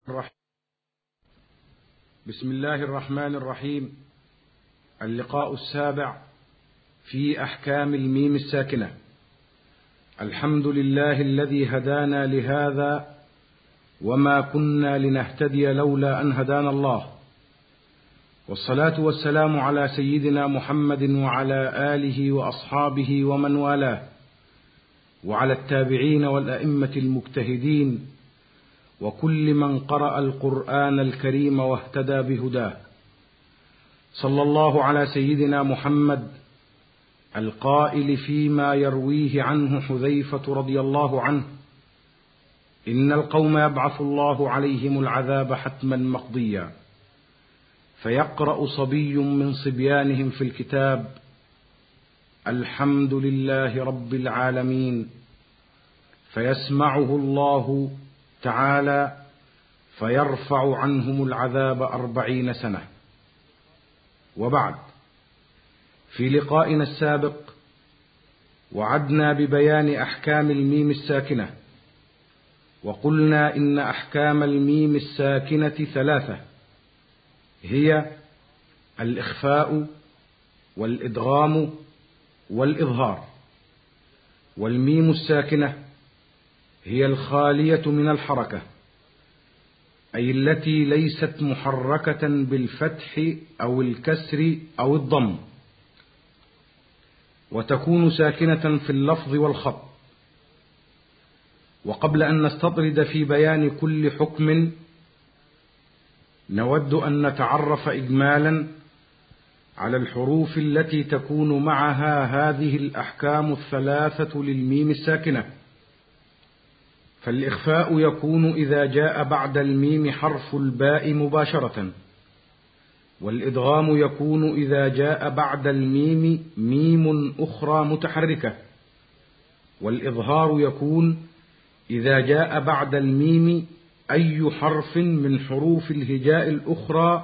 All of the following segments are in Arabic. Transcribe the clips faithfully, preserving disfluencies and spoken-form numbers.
الرحيم. بسم الله الرحمن الرحيم. اللقاء السابع في أحكام الميم الساكنة. الحمد لله الذي هدانا لهذا وما كنا لنهتدي لولا أن هدانا الله، والصلاة والسلام على سيدنا محمد وعلى آله وأصحابه ومن والاه، وعلى التابعين والأئمة المجتهدين وكل من قرأ القرآن الكريم واهتدى بهداه. صلى الله على سيدنا محمد القائل فيما يرويه عنه حذيفة رضي الله عنه: إن القوم يبعث الله عليهم العذاب حتما مقضيا، فيقرأ صبي من صبيانهم في الكتاب: الحمد لله رب العالمين، فيسمعه الله تعالى فيرفع عنهم العذاب أربعين سنة. وبعد، في لقائنا السابق وعدنا ببيان أحكام الميم الساكنة، وقلنا إن أحكام الميم الساكنة ثلاثة، هي الإخفاء والإدغام والإظهار. والميم الساكنة هي الخالية من الحركة، أي التي ليست محركة بالفتح أو الكسر أو الضم، وتكون ساكنة في اللفظ والخط. وقبل أن نستطرد في بيان كل حكم، نود أن نتعرف إجمالا على الحروف التي تكون معها هذه الأحكام الثلاثة للميم الساكنة. فالإخفاء يكون إذا جاء بعد الميم حرف الباء مباشرة، والإدغام يكون إذا جاء بعد الميم ميم أخرى متحركة، والإظهار يكون إذا جاء بعد الميم أي حرف من حروف الهجاء الأخرى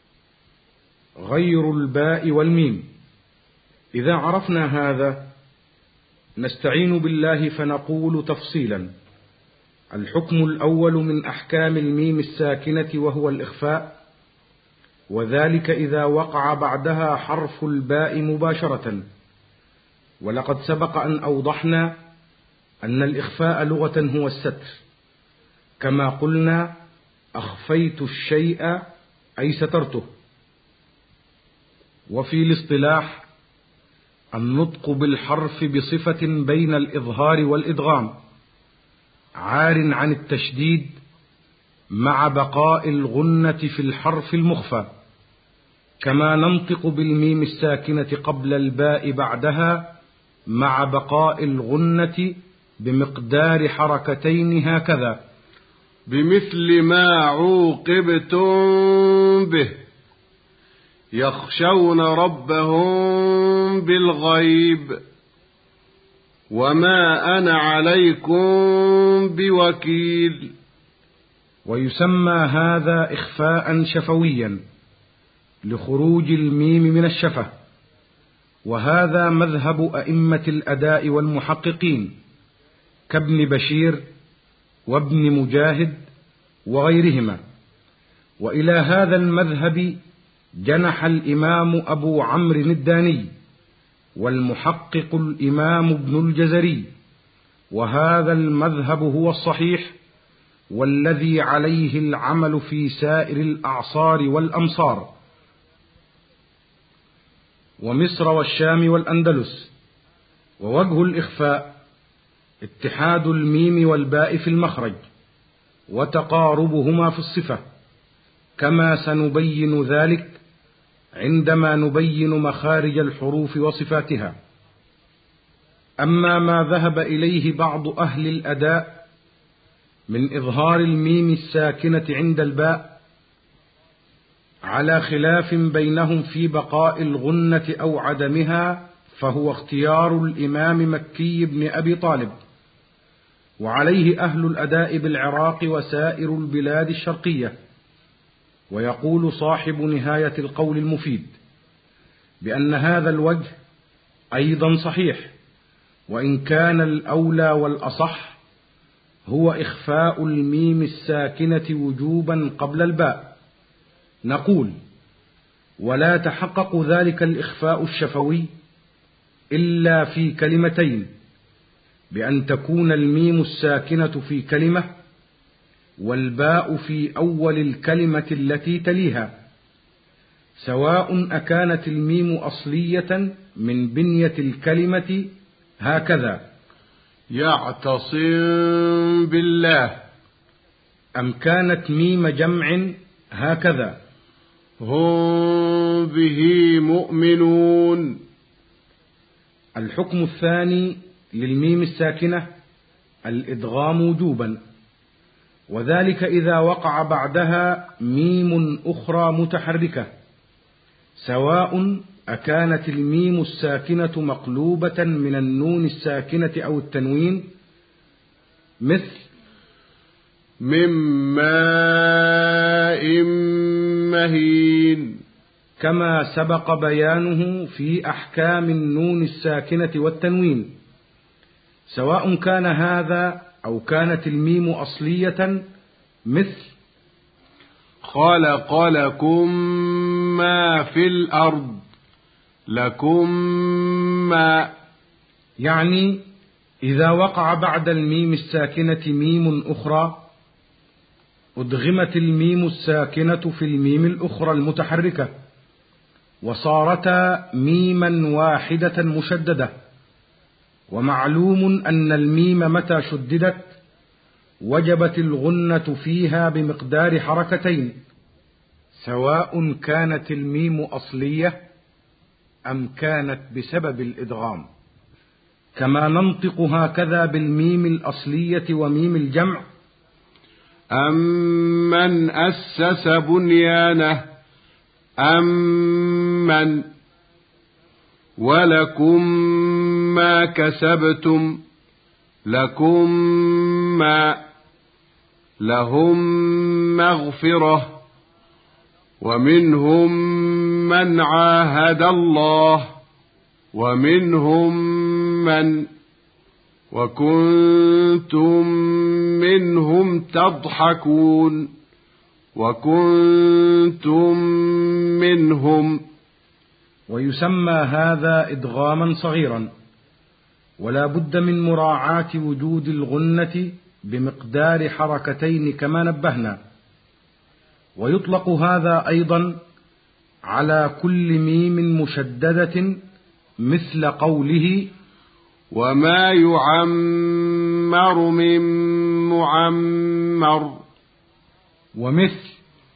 غير الباء والميم. إذا عرفنا هذا نستعين بالله فنقول تفصيلا: الحكم الأول من أحكام الميم الساكنة وهو الإخفاء، وذلك إذا وقع بعدها حرف الباء مباشرة. ولقد سبق أن أوضحنا أن الإخفاء لغة هو الستر، كما قلنا: أخفيت الشيء أي سترته. وفي الاصطلاح النطق بالحرف بصفة بين الإظهار والإدغام، عار عن التشديد مع بقاء الغنة في الحرف المخفى، كما ننطق بالميم الساكنة قبل الباء بعدها مع بقاء الغنة بمقدار حركتين هكذا: بمثل ما عوقبتم به، يخشون ربهم بالغيب، وما أنا عليكم بوكيل. ويسمى هذا إخفاء شفويا لخروج الميم من الشفة، وهذا مذهب أئمة الأداء والمحققين كابن بشير وابن مجاهد وغيرهما. وإلى هذا المذهب جنح الإمام أبو عمرو الداني، والمحقق الإمام ابن الجزري، وهذا المذهب هو الصحيح والذي عليه العمل في سائر الأعصار والأمصار، ومصر والشام والأندلس. ووجه الإخفاء اتحاد الميم والباء في المخرج وتقاربهما في الصفة، كما سنبين ذلك عندما نبين مخارج الحروف وصفاتها. أما ما ذهب إليه بعض أهل الأداء من إظهار الميم الساكنة عند الباء على خلاف بينهم في بقاء الغنة أو عدمها، فهو اختيار الإمام مكي بن أبي طالب، وعليه أهل الأداء بالعراق وسائر البلاد الشرقية. ويقول صاحب نهاية القول المفيد بأن هذا الوجه أيضا صحيح، وإن كان الأولى والأصح هو إخفاء الميم الساكنة وجوبا قبل الباء. نقول: ولا تحقق ذلك الإخفاء الشفوي إلا في كلمتين، بأن تكون الميم الساكنة في كلمة والباء في أول الكلمة التي تليها، سواء أكانت الميم أصلية من بنية الكلمة هكذا: يعتصم بالله، أم كانت ميم جمع هكذا: هم به مؤمنون. الحكم الثاني للميم الساكنة الإدغام وجوبا، وذلك إذا وقع بعدها ميم أخرى متحركة، سواء أكانت الميم الساكنة مقلوبة من النون الساكنة أو التنوين، مثل من ماء مهين، كما سبق بيانه في أحكام النون الساكنة والتنوين، سواء كان هذا أو كانت الميم أصلية، مثل خلق لكم ما في الأرض لكم ما، يعني إذا وقع بعد الميم الساكنة ميم أخرى أدغمت الميم الساكنة في الميم الأخرى المتحركة، وصارتا ميما واحدة مشددة. ومعلوم أن الميم متى شددت وجبت الغنة فيها بمقدار حركتين، سواء كانت الميم أصلية أم كانت بسبب الإدغام، كما ننطق هكذا بالميم الأصلية وميم الجمع: أمن أسس بنيانه أمن، ولكم ما كسبتم لكم ما، لهم مغفرة، ومنهم من عاهد الله، ومنهم من، وكنتم منهم تضحكون، وكنتم منهم. ويسمى هذا إدغاما صغيرا، ولا بد من مراعاة وجود الغنة بمقدار حركتين كما نبهنا. ويطلق هذا أيضا على كل ميم مشددة، مثل قوله: وما يعمر من معمر، ومثل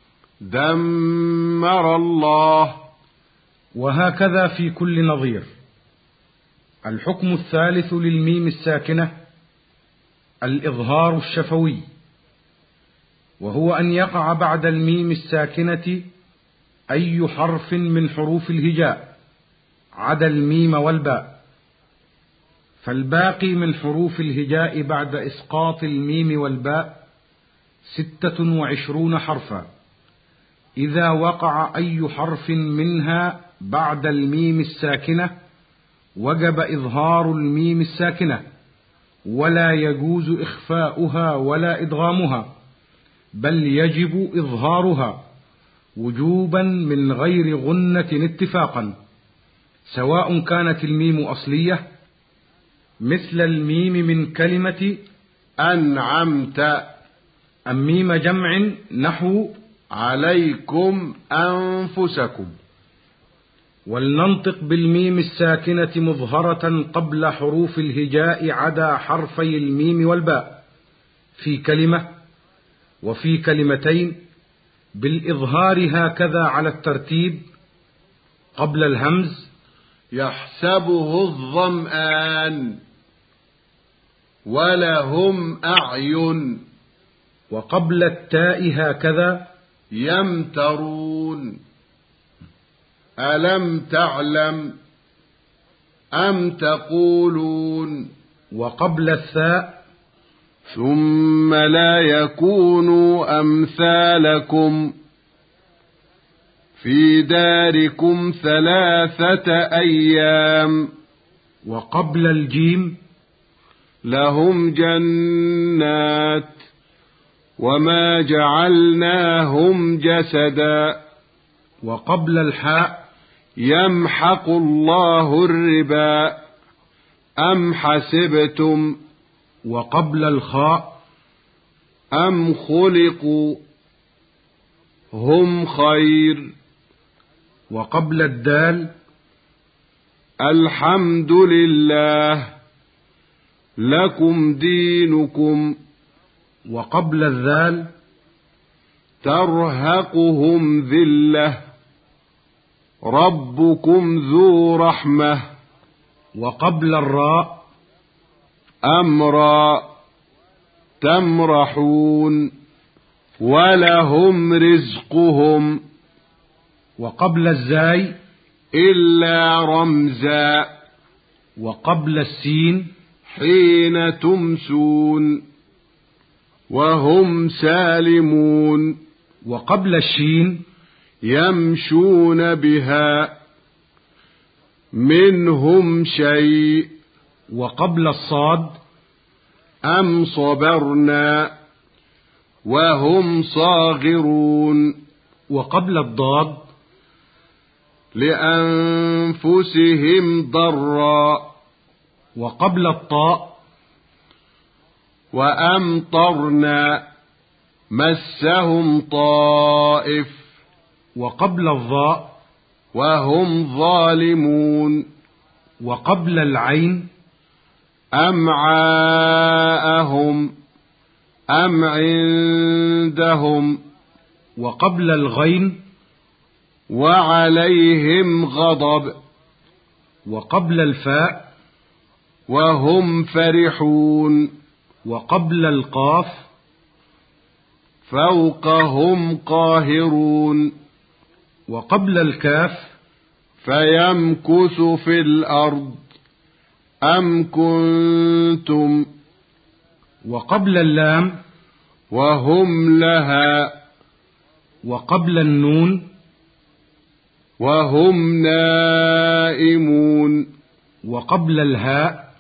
دمر الله، وهكذا في كل نظير. الحكم الثالث للميم الساكنة الإظهار الشفوي، وهو أن يقع بعد الميم الساكنة أي حرف من حروف الهجاء عدا الميم والباء، فالباقي من حروف الهجاء بعد إسقاط الميم والباء ستة وعشرون حرفا. إذا وقع أي حرف منها بعد الميم الساكنة وجب إظهار الميم الساكنة، ولا يجوز إخفاؤها ولا إدغامها، بل يجب إظهارها وجوبا من غير غنة اتفاقا، سواء كانت الميم أصلية مثل الميم من كلمة أنعمت، أم ميم جمع نحو عليكم أنفسكم. ولننطق بالميم الساكنة مظهرة قبل حروف الهجاء عدا حرفي الميم والباء في كلمة وفي كلمتين بالإظهار هكذا على الترتيب: قبل الهمز يحسبه الظمآن ولهم أعين، وقبل التاء هكذا يمترون. ألم تعلم أم تقولون، وقبل الثاء ثم لا يكونوا أمثالكم في داركم ثلاثة أيام، وقبل الجيم لهم جنات وما جعلناهم جسدا. وقبل الحاء يمحق الله الربا أم حسبتم. وقبل الخاء أم خلقوا هم خير. وقبل الدال الحمد لله لكم دينكم. وقبل الذال ترهقهم ذلة ربكم ذو رحمة. وقبل الراء أمرا تمرحون ولهم رزقهم. وقبل الزاي إلا رمزا. وقبل السين حين تمسون وهم سالمون. وقبل الشين يمشون بها منهم شيء. وقبل الصاد أم صبرنا وهم صاغرون. وقبل الضاد لأنفسهم ضرا. وقبل الطاء وأمطرنا مسهم طائف. وقبل الظاء وهم ظالمون. وقبل العين أمعاءهم أم عندهم. وقبل الغين وعليهم غضب. وقبل الفاء وهم فرحون. وقبل القاف فوقهم قاهرون. وقبل الكاف فيمكث في الأرض أم كنتم. وقبل اللام وهم لها. وقبل النون وهم نائمون. وقبل الهاء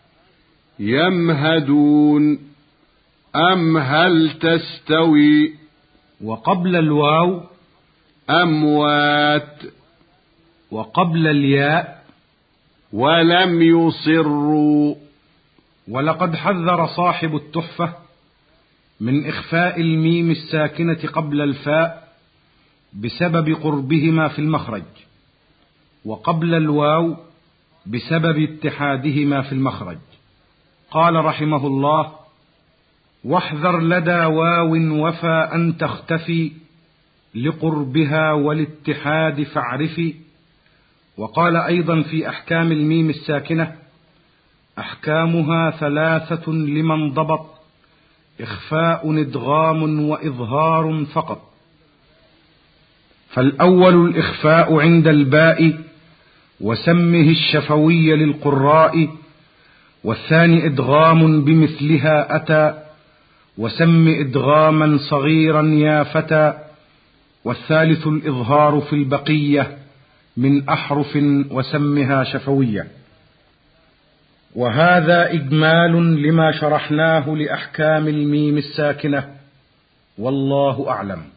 يمهدون أم هل تستوي. وقبل الواو أموات. وقبل الياء ولم يصروا. ولقد حذر صاحب التحفة من إخفاء الميم الساكنة قبل الفاء بسبب قربهما في المخرج، وقبل الواو بسبب اتحادهما في المخرج. قال رحمه الله: واحذر لدى واو وفى أن تختفي لقربها والاتحاد فاعرفي. وقال أيضا في أحكام الميم الساكنة: أحكامها ثلاثة لمن ضبط، إخفاء إدغام وإظهار فقط. فالأول الإخفاء عند الباء وسمه الشفوي للقراء، والثاني إدغام بمثلها أتى وسم إدغاما صغيرا يا فتى، والثالث الإظهار في البقية من أحرف وسمها شفوية. وهذا إجمال لما شرحناه لأحكام الميم الساكنة، والله أعلم.